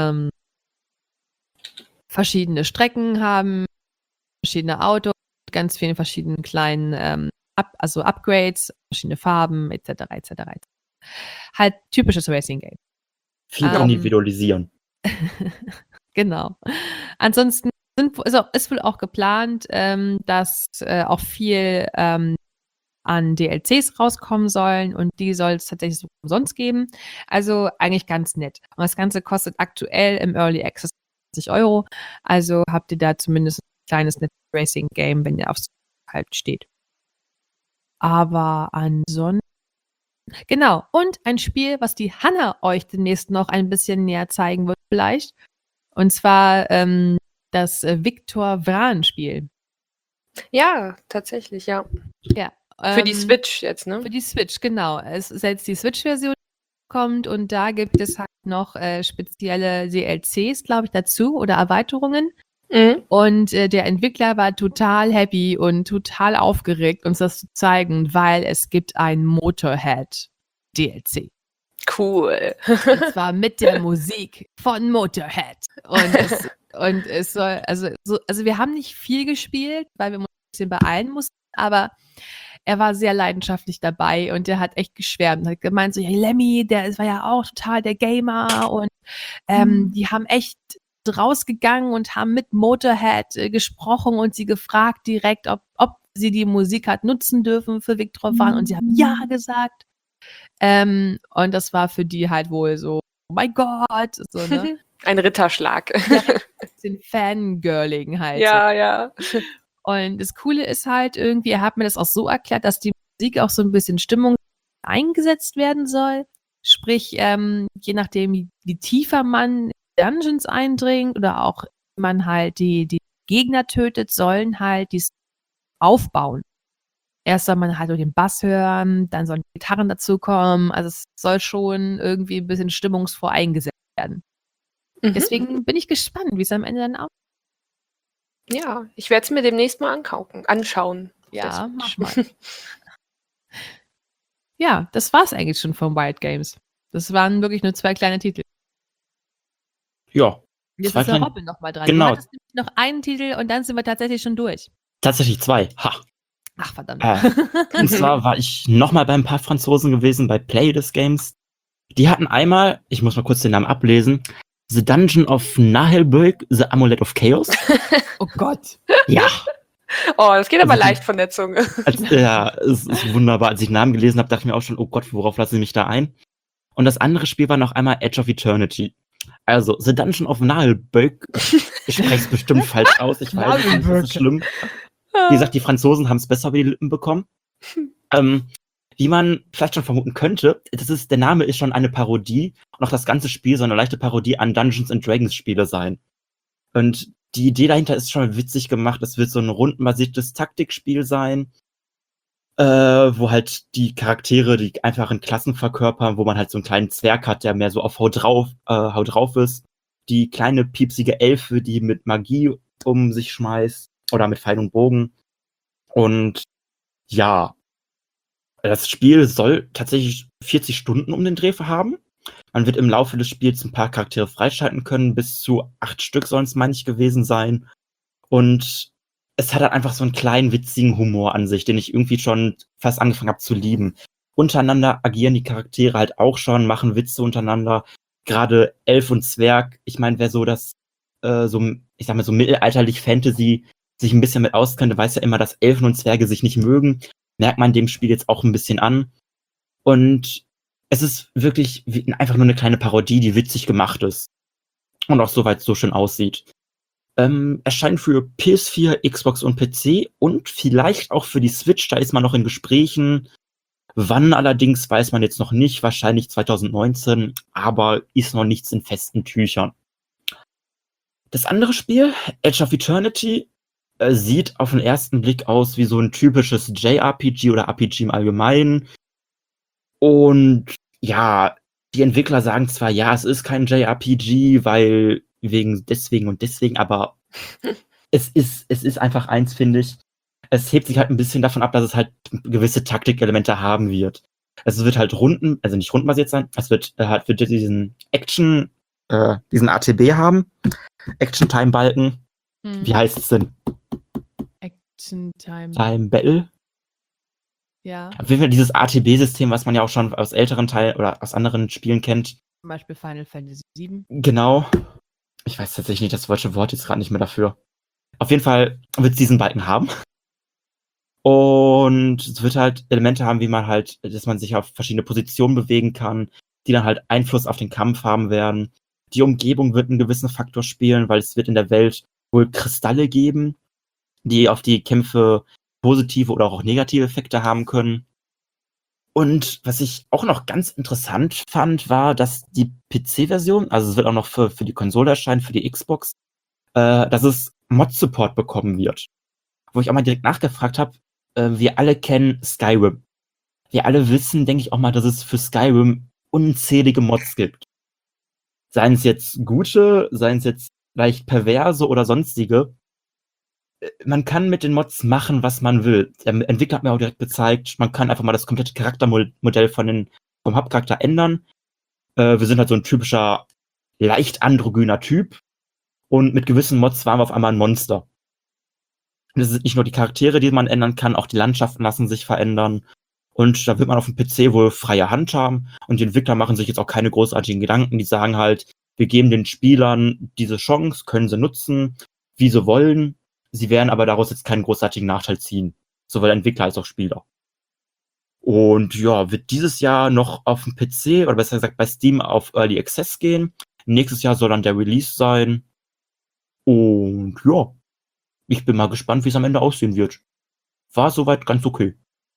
verschiedene Strecken haben, verschiedene Autos, ganz viele verschiedene kleinen Upgrades, verschiedene Farben, etc., etc., etc. Halt typisches Racing-Game. Viel individualisieren. Genau. Ansonsten ist wohl auch geplant, dass auch viel an DLCs rauskommen sollen und die soll es tatsächlich so umsonst geben. Also eigentlich ganz nett. Und das Ganze kostet aktuell im Early Access 20 €. Also habt ihr da zumindest ein kleines Racing-Game, wenn ihr aufs halt steht. Aber ansonsten genau. Und ein Spiel, was die Hanna euch demnächst noch ein bisschen näher zeigen wird vielleicht. Und zwar das Viktor Vran-Spiel. Ja, tatsächlich, ja. Ja. Für die Switch jetzt, ne? Für die Switch, genau. Es ist jetzt die Switch-Version kommt und da gibt es halt noch spezielle DLCs, glaube ich, dazu oder Erweiterungen. Mhm. Und der Entwickler war total happy und total aufgeregt, uns das zu zeigen, weil es gibt ein Motorhead-DLC. Cool. Und zwar mit der Musik von Motorhead. Und es soll, also wir haben nicht viel gespielt, weil wir uns ein bisschen beeilen mussten, aber er war sehr leidenschaftlich dabei und der hat echt geschwärmt. Hat gemeint so, ja, Lemmy, der war ja auch total der Gamer und die haben echt rausgegangen und haben mit Motorhead gesprochen und sie gefragt direkt, ob sie die Musik hat nutzen dürfen für Viktor Vran und sie haben ja gesagt. Und das war für die halt wohl so, oh mein Gott, so, ne? Ein Ritterschlag. Ja, den Fangirling halt. Ja, ja. Und das Coole ist halt irgendwie, er hat mir das auch so erklärt, dass die Musik auch so ein bisschen Stimmung eingesetzt werden soll. Sprich, je nachdem, wie tiefer man in Dungeons eindringt oder auch man halt die Gegner tötet, sollen halt die aufbauen. Erst soll man halt nur den Bass hören, dann sollen die Gitarren dazukommen. Also es soll schon irgendwie ein bisschen stimmungsvoll eingesetzt werden. Mhm. Deswegen bin ich gespannt, wie es am Ende dann aussieht. Ja, ich werde es mir demnächst mal anschauen. Ja, mach mal. Ja, das war's eigentlich schon von Wild Games. Das waren wirklich nur 2 kleine Titel. Ja. Jetzt Zwei ist der kleine- Robin noch mal dran. Genau. Du hattest nämlich noch einen Titel und dann sind wir tatsächlich schon durch. Tatsächlich 2. Ha. Ach, verdammt. Und zwar war ich nochmal bei ein paar Franzosen gewesen, bei Play des Games. Die hatten einmal, ich muss mal kurz den Namen ablesen, The Dungeon of Nahelburg, The Amulet of Chaos. Oh Gott. Ja, Oh, das geht aber Also die- leicht von der Zunge. ja, es ist wunderbar. Als ich den Namen gelesen habe, dachte ich mir auch schon, oh Gott, worauf lassen sie mich da ein? Und das andere Spiel war noch einmal Edge of Eternity. Also, The Dungeon of Nahelburg. Ich spreche es bestimmt falsch aus, ich weiß nicht, das ist schlimm. Wie gesagt, die Franzosen haben es besser über die Lippen bekommen. Wie man vielleicht schon vermuten könnte, der Name ist schon eine Parodie und auch das ganze Spiel soll eine leichte Parodie an Dungeons and Dragons Spiele sein. Und die Idee dahinter ist schon witzig gemacht. Es wird so ein rundenbasiertes Taktikspiel sein, wo halt die Charaktere die einfachen Klassen verkörpern, wo man halt so einen kleinen Zwerg hat, der mehr so auf Haut drauf ist. Die kleine piepsige Elfe, die mit Magie um sich schmeißt oder mit Pfeil und Bogen. Und ja, das Spiel soll tatsächlich 40 Stunden um den Dreh haben. Man wird im Laufe des Spiels ein paar Charaktere freischalten können. Bis zu 8 Stück sollen es, meine ich, gewesen sein. Und es hat halt einfach so einen kleinen, witzigen Humor an sich, den ich irgendwie schon fast angefangen habe zu lieben. Untereinander agieren die Charaktere halt auch schon, machen Witze untereinander. gerade Elf und Zwerg, ich meine, wer so das, ich sag mal, so mittelalterlich Fantasy sich ein bisschen mit auskennt, weiß ja immer, dass Elfen und Zwerge sich nicht mögen. Merkt man dem Spiel jetzt auch ein bisschen an. Und es ist wirklich einfach nur eine kleine Parodie, die witzig gemacht ist. Und auch soweit so schön aussieht. Erscheint für PS4, Xbox und PC und vielleicht auch für die Switch. Da ist man noch in Gesprächen. Wann allerdings, weiß man jetzt noch nicht. Wahrscheinlich 2019, aber ist noch nichts in festen Tüchern. Das andere Spiel, Edge of Eternity, sieht auf den ersten Blick aus wie so ein typisches JRPG oder RPG im Allgemeinen. Und ja, die Entwickler sagen zwar, ja, es ist kein JRPG, weil wegen deswegen und deswegen, aber es ist einfach eins, finde ich. Es hebt sich halt ein bisschen davon ab, dass es halt gewisse Taktikelemente haben wird. Es wird halt also nicht rundenbasiert sein, es wird halt für diesen diesen ATB haben. Action-Time-Balken. Wie heißt es denn? Action Time. Time Battle? Ja. Auf jeden Fall dieses ATB-System, was man ja auch schon aus älteren Teilen oder aus anderen Spielen kennt. Zum Beispiel Final Fantasy VII. Genau. Ich weiß tatsächlich nicht das deutsche Wort jetzt gerade nicht mehr dafür. Auf jeden Fall wird es diesen Balken haben. Und es wird halt Elemente haben, wie man halt, dass man sich auf verschiedene Positionen bewegen kann, die dann halt Einfluss auf den Kampf haben werden. Die Umgebung wird einen gewissen Faktor spielen, weil es wird in der Welt wohl Kristalle geben, die auf die Kämpfe positive oder auch negative Effekte haben können. Und was ich auch noch ganz interessant fand, war, dass die PC-Version, also es wird auch noch für die Konsole erscheinen, für die Xbox, dass es Mod-Support bekommen wird. Wo ich auch mal direkt nachgefragt habe, wir alle kennen Skyrim. Wir alle wissen, denke ich auch mal, dass es für Skyrim unzählige Mods gibt. Seien es jetzt gute, seien es jetzt leicht perverse oder sonstige. Man kann mit den Mods machen, was man will. Der Entwickler hat mir auch direkt gezeigt, man kann einfach mal das komplette Charaktermodell vom Hauptcharakter ändern. Wir sind halt so ein typischer, leicht androgyner Typ. Und mit gewissen Mods waren wir auf einmal ein Monster. Und es sind nicht nur die Charaktere, die man ändern kann, auch die Landschaften lassen sich verändern. Und da wird man auf dem PC wohl freie Hand haben. Und die Entwickler machen sich jetzt auch keine großartigen Gedanken. Die sagen halt, wir geben den Spielern diese Chance, können sie nutzen, wie sie wollen. Sie werden aber daraus jetzt keinen großartigen Nachteil ziehen. Sowohl Entwickler als auch Spieler. Und ja, wird dieses Jahr noch auf dem PC, oder besser gesagt bei Steam, auf Early Access gehen. Nächstes Jahr soll dann der Release sein. Und ja, ich bin mal gespannt, wie es am Ende aussehen wird. War soweit ganz okay.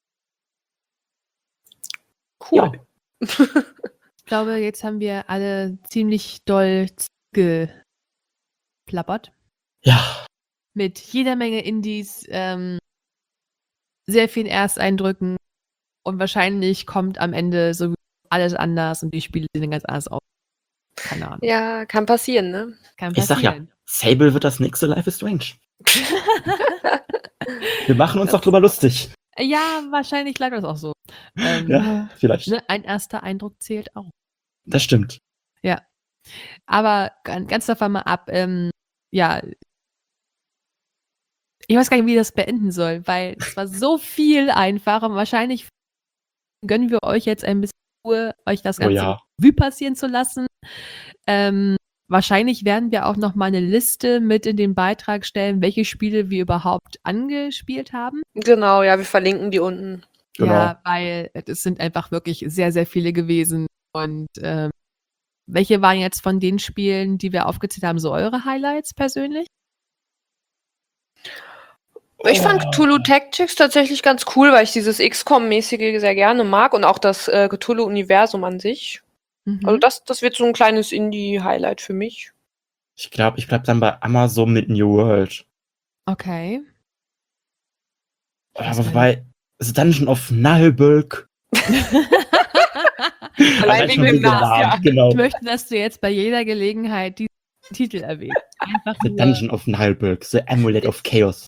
Cool. Ja. Ich glaube, jetzt haben wir alle ziemlich doll geplappert. Ja, Mit jeder Menge Indies, sehr vielen Ersteindrücken und wahrscheinlich kommt am Ende so alles anders und die Spiele sehen dann ganz anders aus. Keine Ahnung. Ja, kann passieren, ne? Kann ich sag ja, passieren. Sable wird das nächste Life is Strange. Wir machen uns doch drüber lustig. Ja, wahrscheinlich bleibt das auch so. Ja, vielleicht. Ne, ein erster Eindruck zählt auch. Das stimmt. Ja. Aber ganz davon mal ab, ja. Ich weiß gar nicht, wie das beenden soll, weil es war so viel einfach und wahrscheinlich gönnen wir euch jetzt ein bisschen Ruhe, euch das Ganze Revue passieren zu lassen. Wahrscheinlich werden wir auch noch mal eine Liste mit in den Beitrag stellen, welche Spiele wir überhaupt angespielt haben. Genau, ja, wir verlinken die unten. Genau. Ja, weil es sind einfach wirklich sehr, sehr viele gewesen. Und welche waren jetzt von den Spielen, die wir aufgezählt haben, so eure Highlights persönlich? Ich fand Cthulhu Tactics tatsächlich ganz cool, weil ich dieses XCOM-mäßige sehr gerne mag und auch das Cthulhu-Universum an sich. Also das wird so ein kleines Indie-Highlight für mich. Ich glaube, ich bleib dann bei Amazon mit New World. Okay. Aber wobei, also Dungeon of Nullbulk. Allein wegen dem Namen, ja. Genau. Ich möchte, dass du jetzt bei jeder Gelegenheit diesen Titel erwähnst. Einfach The nur Dungeon of Nullbulk, The Amulet of Chaos.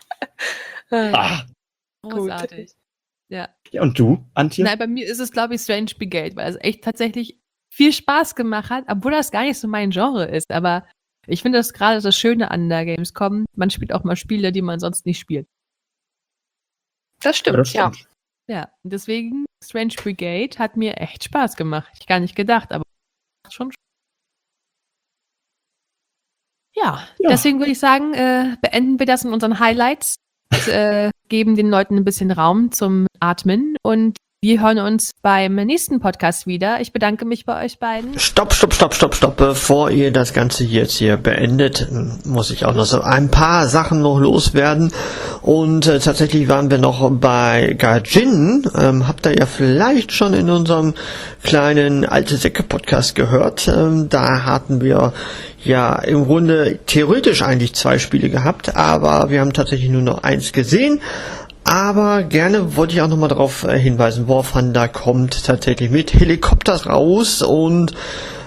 großartig. Ja. Ja, und du, Antje? Nein, bei mir ist es, glaube ich, Strange Brigade, weil es echt tatsächlich viel Spaß gemacht hat, obwohl das gar nicht so mein Genre ist. Aber ich finde das gerade das Schöne an der Gamescom. Man spielt auch mal Spiele, die man sonst nicht spielt. Das stimmt, ja. Ja, deswegen Strange Brigade hat mir echt Spaß gemacht. Ich gar nicht gedacht, aber schon. Ja, deswegen würde ich sagen, beenden wir das in unseren Highlights und geben den Leuten ein bisschen Raum zum Atmen und wir hören uns beim nächsten Podcast wieder. Ich bedanke mich bei euch beiden. Stopp. Bevor ihr das Ganze jetzt hier beendet, muss ich auch noch so ein paar Sachen noch loswerden. Und tatsächlich waren wir noch bei Gaijin. Habt ihr ja vielleicht schon in unserem kleinen Alte Säcke Podcast gehört. Da hatten wir ja im Grunde theoretisch eigentlich 2 Spiele gehabt, aber wir haben tatsächlich nur noch 1 gesehen. Aber gerne wollte ich auch nochmal darauf hinweisen, War Thunder kommt tatsächlich mit Helikopters raus und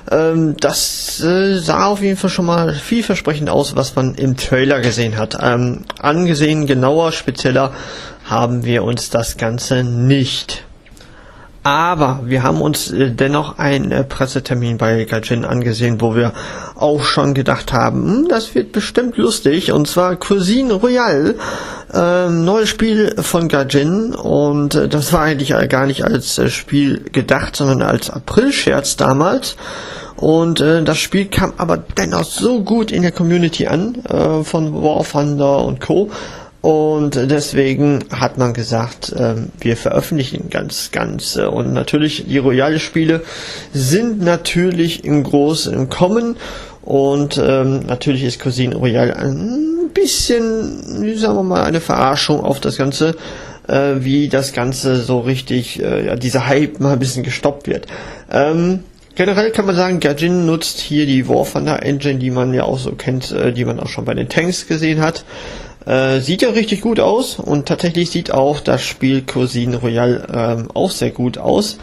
das sah auf jeden Fall schon mal vielversprechend aus, was man im Trailer gesehen hat. Angesehen, genauer, spezieller haben wir uns das Ganze nicht. Aber wir haben uns dennoch einen Pressetermin bei Gaijin angesehen, wo wir auch schon gedacht haben, das wird bestimmt lustig. Und zwar Cuisine Royale, neues Spiel von Gaijin. Und das war eigentlich gar nicht als Spiel gedacht, sondern als April-Scherz damals. Und das Spiel kam aber dennoch so gut in der Community an, von War Thunder und Co., und deswegen hat man gesagt, wir veröffentlichen ganz. Und natürlich, die Royale-Spiele sind natürlich im Kommen. Und natürlich ist Cuisine Royale ein bisschen, sagen wir mal, eine Verarschung auf das Ganze, wie das Ganze so richtig, dieser Hype mal ein bisschen gestoppt wird. Generell kann man sagen, Gaijin nutzt hier die War Thunder Engine, die man ja auch so kennt, die man auch schon bei den Tanks gesehen hat. Sieht ja richtig gut aus und tatsächlich sieht auch das Spiel Cuisine Royale auch sehr gut aus.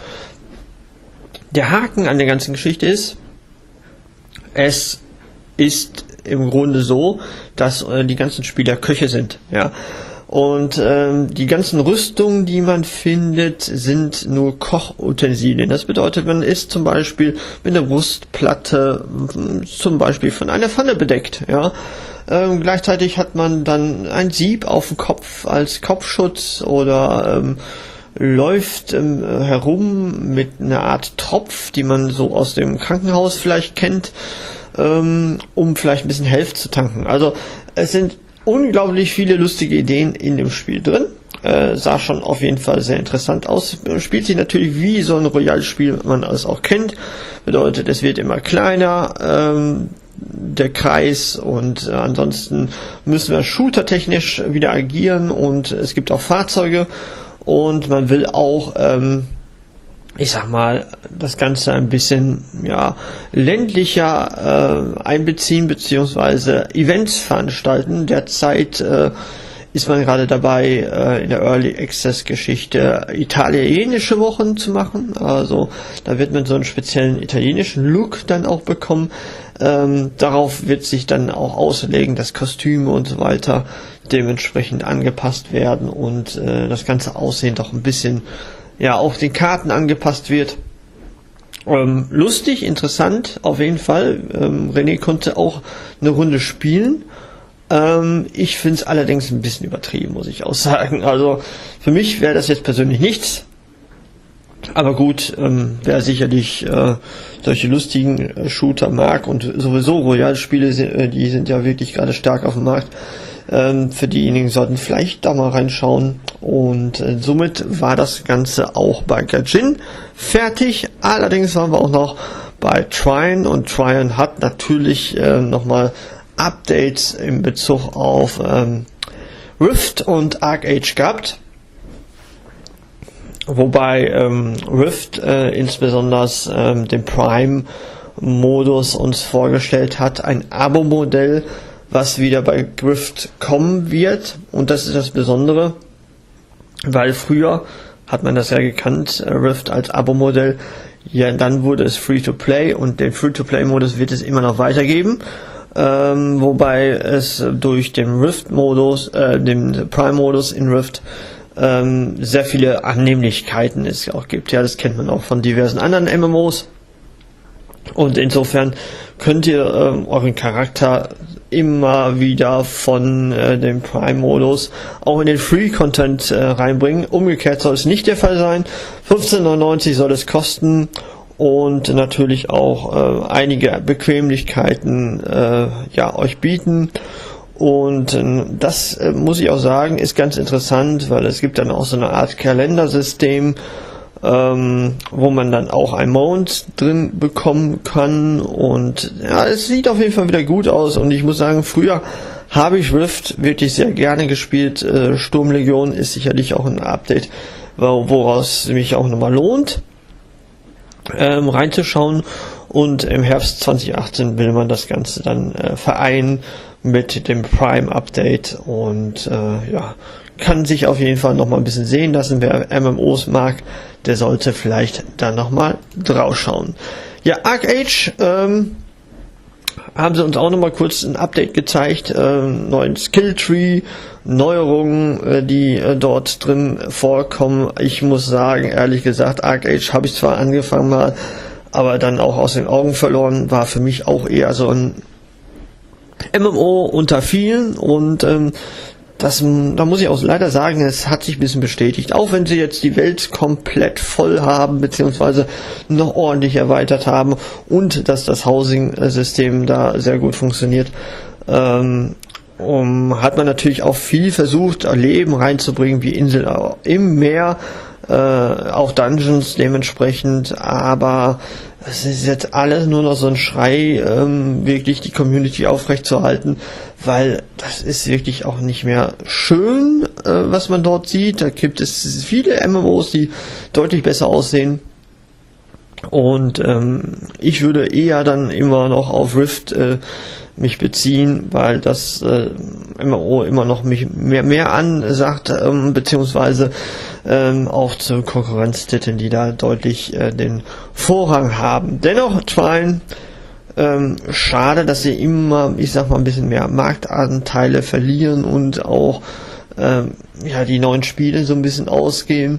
Der Haken an der ganzen Geschichte ist, es ist im Grunde so, dass die ganzen Spieler Köche sind, ja. Und die ganzen Rüstungen, die man findet, sind nur Kochutensilien. Das bedeutet, man ist zum Beispiel mit einer Wurstplatte zum Beispiel von einer Pfanne bedeckt, ja. Gleichzeitig hat man dann ein Sieb auf dem Kopf als Kopfschutz oder läuft herum mit einer Art Tropf, die man so aus dem Krankenhaus vielleicht kennt, um vielleicht ein bisschen Health zu tanken. Also es sind unglaublich viele lustige Ideen in dem Spiel drin. Sah schon auf jeden Fall sehr interessant aus. Spielt sich natürlich wie so ein Royal-Spiel, man es auch kennt. Bedeutet, es wird immer kleiner, der Kreis, und ansonsten müssen wir shootertechnisch wieder agieren, und es gibt auch Fahrzeuge, und man will auch, ich sag mal, das Ganze ein bisschen ländlicher einbeziehen, beziehungsweise Events veranstalten. Derzeit ist man gerade dabei, in der Early Access Geschichte italienische Wochen zu machen. Also da wird man so einen speziellen italienischen Look dann auch bekommen. Darauf wird sich dann auch auslegen, dass Kostüme und so weiter dementsprechend angepasst werden und das ganze Aussehen doch ein bisschen auch den Karten angepasst wird. Lustig, interessant, auf jeden Fall. René konnte auch eine Runde spielen. Ich finde es allerdings ein bisschen übertrieben, muss ich auch sagen. Also für mich wäre das jetzt persönlich nichts. Aber gut, wer sicherlich solche lustigen Shooter mag und sowieso Royal-Spiele, die sind ja wirklich gerade stark auf dem Markt. Für diejenigen sollten vielleicht da mal reinschauen. Und somit war das Ganze auch bei Gaijin fertig. Allerdings waren wir auch noch bei Trine, und Trine hat natürlich nochmal Updates in Bezug auf Rift und ArcAge gehabt. Wobei Rift insbesondere den Prime-Modus uns vorgestellt hat, ein Abo-Modell, was wieder bei Rift kommen wird. Und das ist das Besondere, weil früher hat man das ja gekannt, Rift als Abo-Modell. Ja, dann wurde es Free-to-Play, und den Free-to-Play-Modus wird es immer noch weitergeben. Wobei es durch den Rift-Modus, den Prime-Modus in Rift, sehr viele Annehmlichkeiten es auch gibt. Ja, das kennt man auch von diversen anderen MMOs. Und insofern könnt ihr euren Charakter immer wieder von dem Prime-Modus auch in den Free-Content reinbringen. Umgekehrt soll es nicht der Fall sein. 15,99 soll es kosten. und natürlich auch einige Bequemlichkeiten euch bieten. Und das muss ich auch sagen, ist ganz interessant, weil es gibt dann auch so eine Art Kalendersystem, wo man dann auch ein Mount drin bekommen kann. Und ja, es sieht auf jeden Fall wieder gut aus. Und ich muss sagen, früher habe ich Rift wirklich sehr gerne gespielt. Sturmlegion ist sicherlich auch ein Update, woraus es mich auch nochmal lohnt, reinzuschauen. Und im Herbst 2018 will man das Ganze dann vereinen mit dem Prime-Update und kann sich auf jeden Fall nochmal ein bisschen sehen lassen. Wer MMOs mag, der sollte vielleicht da nochmal drauf schauen. Ja, ArcheAge haben sie uns auch nochmal kurz ein Update gezeigt, neuen Skilltree, Neuerungen, die dort drin vorkommen. Ich muss sagen, ehrlich gesagt, ArcheAge habe ich zwar angefangen mal, aber dann auch aus den Augen verloren, war für mich auch eher so ein MMO unter vielen und da muss ich auch leider sagen, es hat sich ein bisschen bestätigt. Auch wenn sie jetzt die Welt komplett voll haben, beziehungsweise noch ordentlich erweitert haben und dass das Housing-System da sehr gut funktioniert, hat man natürlich auch viel versucht, Leben reinzubringen, wie Inseln im Meer, auch Dungeons dementsprechend, aber es ist jetzt alles nur noch so ein Schrei, wirklich die Community aufrechtzuerhalten, weil das ist wirklich auch nicht mehr schön, was man dort sieht. Da gibt es viele MMOs, die deutlich besser aussehen. Und ich würde eher dann immer noch auf Rift mich beziehen, weil das MMO immer noch mich mehr ansagt, beziehungsweise auch zu Konkurrenztiteln, die da deutlich den Vorrang haben. Dennoch, Trine, schade, dass sie immer, ich sag mal, ein bisschen mehr Marktanteile verlieren und auch die neuen Spiele so ein bisschen ausgehen.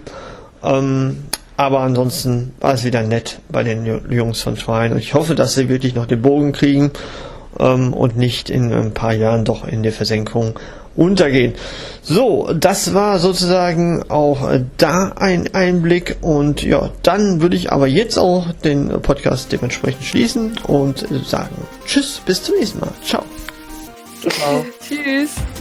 Aber ansonsten war es wieder nett bei den Jungs von Trine und ich hoffe, dass sie wirklich noch den Bogen kriegen und nicht in ein paar Jahren doch in der Versenkung untergehen. So, das war sozusagen auch da ein Einblick und ja, dann würde ich aber jetzt auch den Podcast dementsprechend schließen und sagen Tschüss, bis zum nächsten Mal. Ciao. Tschüss.